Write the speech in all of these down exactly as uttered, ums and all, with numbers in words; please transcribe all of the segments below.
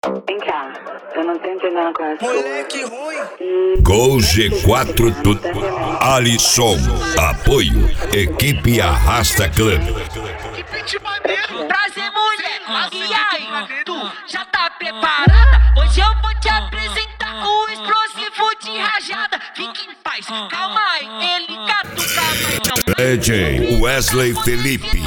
Vem cá, eu não tô entendendo qual é a sua. Moleque ruim. Gol G quatro do Alisson. Apoio. Equipe Arrasta Club. Que beat maneiro. Prazer, mulher. E aí, tu já tá preparada? Hoje eu vou te apresentar o explosivo de rajada. Fique em paz, calma aí, ele catuca, mas não. D J Wesley Felipe.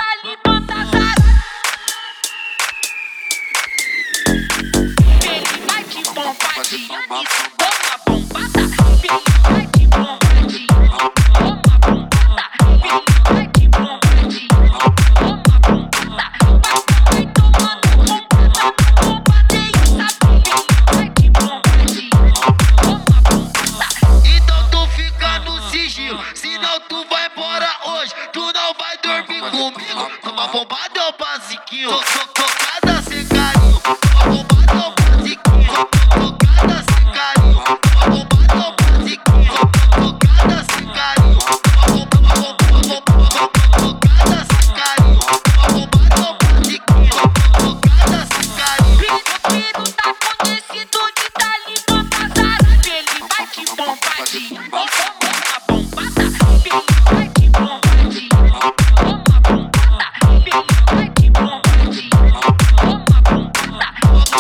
Ele vai te bombardeando, toma bombada. Ele vai te bombardeando, toma bombada. Ele vai te bombardeando, toma bombada. Vai tomando bombada, bombardeio, sabe? Ele vai te bombardeando, toma bombada. Então tu fica no sigilo, senão tu vai embora hoje. Tu não vai dormir comigo. Toma bombada é o basiquinho. Tô, tô, tocada sem carinho. Toma bombada é o basiquinho. Tô, tocada sem carinho. Toma bombada é o basiquinho. Tô, tocada sem carinho. Toma bombada, tocada sem carinho. Toma bombada é o basiquinho. Tô, tocada sem carinho. Filho tá conhecido de Talibã Casarado. Ele vai te bombardeando, toma uma bombada. Ele vai te bombardeando, toma bombada. Ele vai te bombardeando, toma bombada.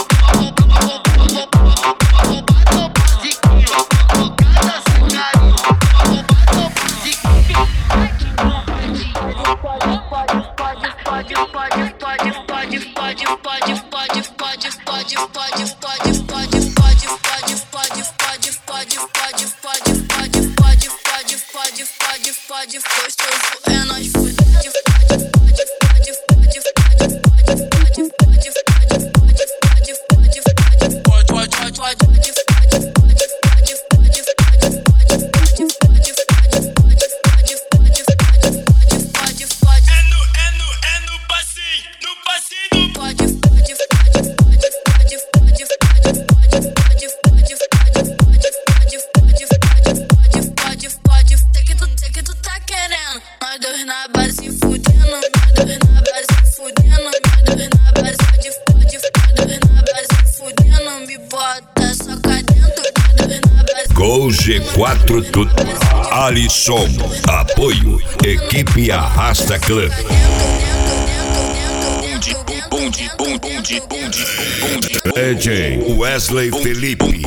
Gostoso é nós fuder. Gol G quatro do Alisson. Apoio. Equipe Arrasta Club. D J Wesley Felipe.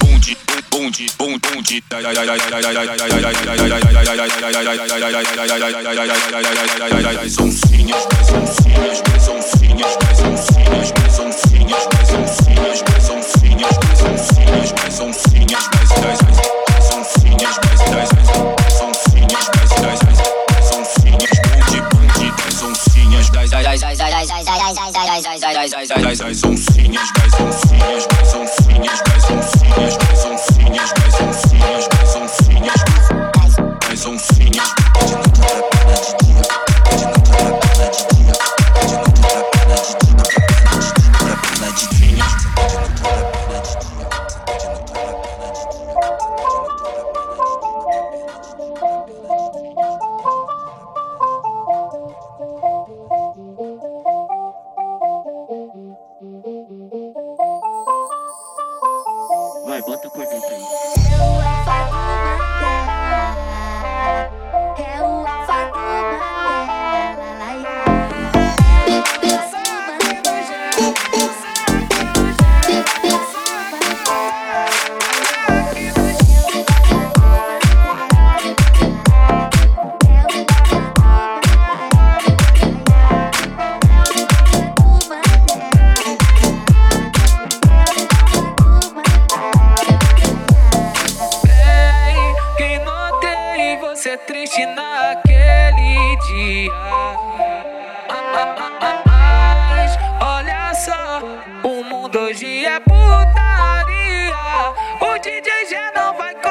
Vai, bota por dentro aí. Triste naquele dia, mas olha só, o mundo hoje é putaria. O D J já não vai